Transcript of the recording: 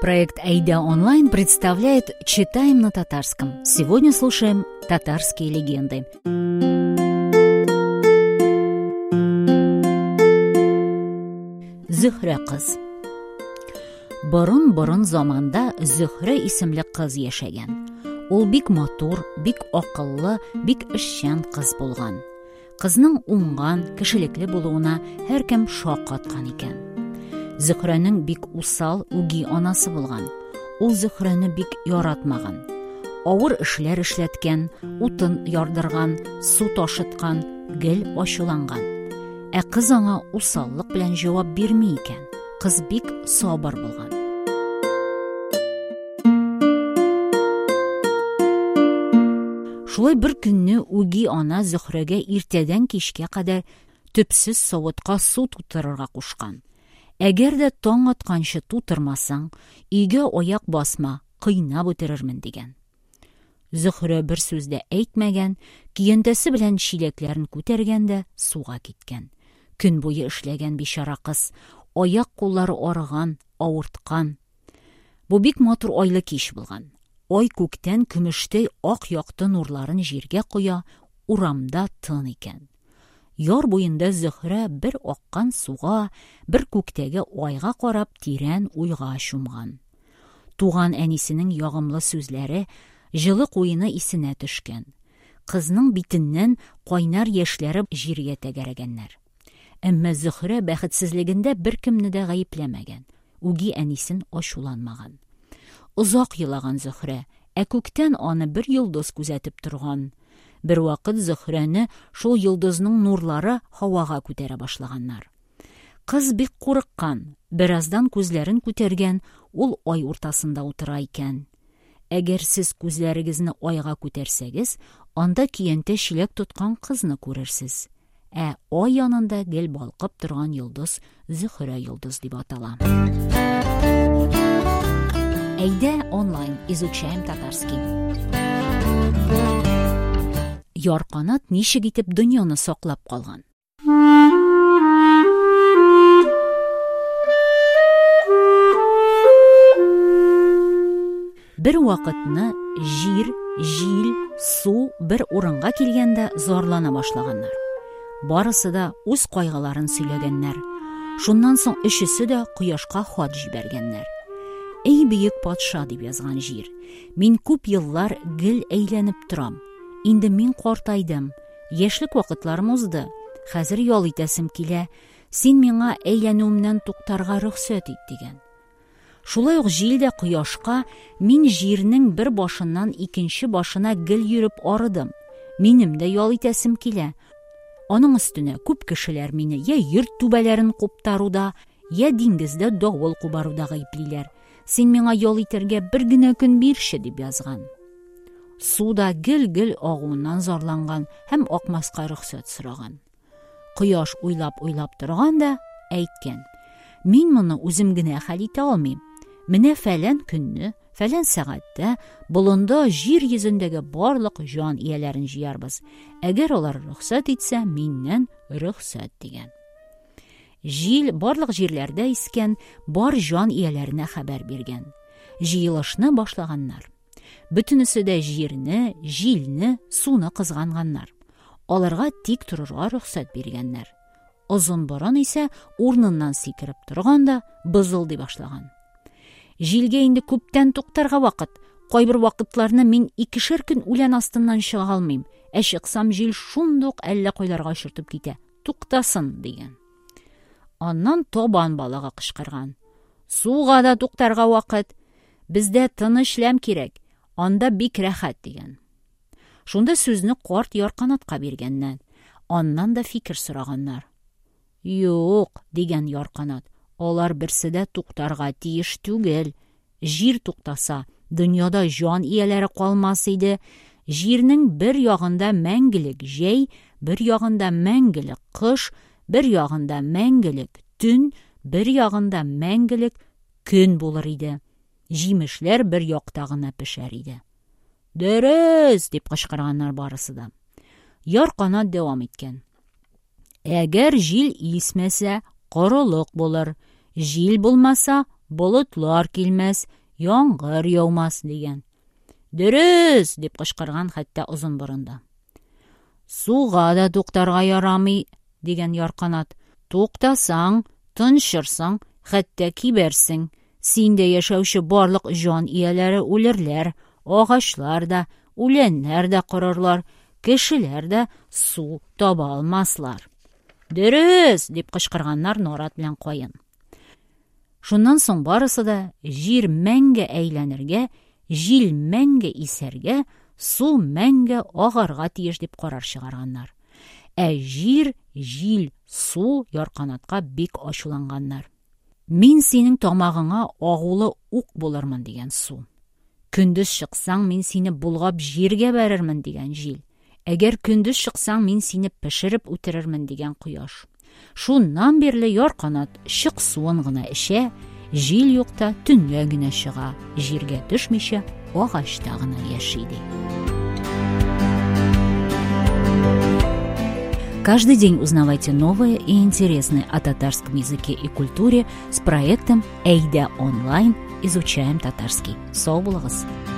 Проект «Айда онлайн» представляет «Читаем на татарском». Сегодня слушаем татарские легенды. Зөһрә кыз. Борын заманда Зөһрә исемле кыз яшәгән. Ул бик матур, бик акыллы, бик эшчән кыз булган. Кызның уңган, кешелекле булуына һәркем шак каткан икән. Зөһрәнең бик усал, үги анасы булган. Ул Зөһрәне бик яратмаган. Авыр эшләр эшләткән, утын ярдырган, су ташыткан, гел ачуланган. Ә кыз аңа усаллык белән җавап бирми икән. Кыз бик сабыр булган. Шулай бер көнне үги ана Зөһрәгә иртәдән кичкә кадәр төпсез савытка су тутырырга кушкан. Әгәр дә таң атканчы тутырмасаң, өйгә аяк басма, кыйнап үтерермен дигән. Зөһрә бер сүз дә әйтмәгән, киендәсе белән чиләкләрен күтәргәндә суга киткән. Көн буе эшләгән бичара кыз, аяк-куллары арыган, авырткан. Бу бик матур айлы кич булган. Ай күктән көмештәй ак якты нурларын җиргә куя, урамда тын икән. Яр буенда Зөһрә бер аккан суга, бер күктәге айга карап тирән уйга чумган. Туган әнисенең ягымлы сүзләре, җылы куены исенә төшкән. Кызның битеннән кайнар яшьләре җиргә тәгәрәгәннәр. Әмма Зөһрә бәхетсезлегендә беркемне дә гаепләмәгән. Үги әнисен ачуланмаган. Озак елаган Зөһрә, ә күктән аны бер йолдыз күзәтеп торган. Бер вакыт Зөһрәне шул йолдызның нурлары һавага күтәрә башлаганнар. Кыз бик курыккан, бераздан күзләрен күтәргән, ул ай уртасында утыра икән. Әгәр сез күзләрегезне айга күтәрсәгез, анда киянтә чиләк тоткан кызны күрерсез. Ә ай янында гел балкып торган йолдыз Зөһрә йолдыз дип атала. Әйдә онлайн, изучаем татарский. Ярканат ничек итеп дөньяны саклап калган? Бер вакытны җир, җил, су бер урынга килгәндә зарлана башлаганнар. Барысы да үз кайгыларын сөйләгәннәр. Шуннан соң өчесе дә кояшка хат җибәргәннәр. Эй бөек патша дип язган җир, мин күп еллар гел әйләнеп торам. Инде мин картайдым, яшьлек вакытларым узды. Хәзер ял итәсем килә. Син миңа әйләнүемнән туктарга рөхсәт ит дигән. Шулай ук җил дә кояшка, мин җирнең бер башыннан икенче башына гел йөреп арыдым. Минем дә ял итәсем килә. Аның өстенә күп кешеләр мине я йорт түбәләрен куптаруда, я диңгездә давыл кубаруда гаеплиләр. Син миңа ял итәргә бер генә көн бирче дип язган. Суда гел-гел агуыннан зарланган һәм акмаска рөхсәт сораган. Кояш уйлап торган да әйткән: мин моны үзем генә хәл итә алмыйм. Менә фәлән көнне, фәлән сәгатьтә болында җир йөзендәге барлык җан ияләрен җыярбыз. Әгәр алар рөхсәт итсә, миннән рөхсәт дигән. Җил барлык җирләрдә искән бар җан ияләренә хәбәр биргән. Җыелышны башлаганнар. Бөтенесе дә җирне, җилне, суны кызганганнар. Аларга тик торырга рөхсәт биргәннәр. Озын борын исә урыныннан сикереп торганда бызылдый башлаган. Җилгә инде күптән туктарга вакыт. Кайбер вакытларны мин 2 көн үлән астыннан чыга алмыйм. Ә чыксам җил шундук әллә кайларга чыртып китә. Туктасын дигән. Аннан табан балыгы кычкырган: суга да туктарга вакыт. Бездә тыныч ләм кирәк. Анда бик рәхәт дигән. Шунда сүзне карт Ярканатка биргәннәр. Аннан да фикер сораганнар. Юк, дигән Ярканат. Алар берсе дә туктарга тиеш түгел. Җир туктаса, дөньяда җан ияләре калмас иде. Җирнең бер ягында мәңгелек җәй, бер ягында мәңгелек кыш, бер ягында мәңгелек төн, бер ягында мәңгелек көн булыр иде. Җимешләр бер якта гына пешәр иде. Дөрес, дип кычкырганнар барысы да. Ярканат дәвам иткән: әгәр җил исмәсә, корылык булыр. Җил булмаса, болытлар килмәс, яңгыр яумас дигән. Дөрес, дип кычкырган хәтта озын борынды. Суга да туктарга ярамый, дигән Ярканат. Туктасаң, тынчырсаң, хәтта кибәрсең. Синдә яшәүче барлык җан ияләре үлерләр, агачлар да, үләннәр дә корырлар, кешеләр дә су таба алмаслар. Дөрес, дип кычкырганнар Нарат белән Каен. Шуннан соң барысы да җир мәңге әйләнергә, җил мәңге исәргә, су мәңге агарга тиеш дип карар чыгарганнар. Җир, җил, су Ярканатка бик ачуланганнар. Мин синең тамагыңа агулы ук булырмын дигән су. Көндез чыксаң, мин сине булгап җиргә бәрермен дигән җил. Әгәр көндез чыксаң, мин сине пешереп үтерермен дигән кояш. Шуннан бирле Ярканат чык суын гына эчә, җил юкта төнгә генә чыга, җиргә төшмичә агачта гына яши ди. Каждый день узнавайте новое и интересное о татарском языке и культуре с проектом «Эйдә онлайн. Изучаем татарский». Сау булыгыз!